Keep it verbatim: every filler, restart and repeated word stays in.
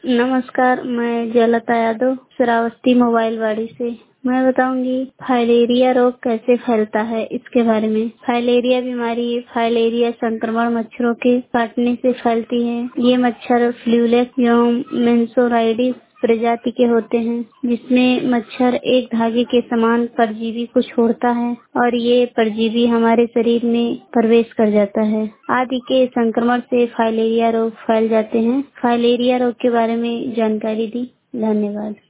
नमस्कार, मैं जयलता यादव श्रावस्ती मोबाइल वाड़ी से। मैं बताऊंगी फाइलेरिया रोग कैसे फैलता है इसके बारे में। फाइलेरिया बीमारी फाइलेरिया संक्रमण मच्छरों के काटने से फैलती है। ये मच्छर फ्लूलेक्स एवं मेंसोराइडिस प्रजाति के होते हैं, जिसमें मच्छर एक धागे के समान परजीवी को छोड़ता है और ये परजीवी हमारे शरीर में प्रवेश कर जाता है। आदि के संक्रमण से फाइलेरिया रोग फैल जाते हैं। फाइलेरिया रोग के बारे में जानकारी दी। धन्यवाद।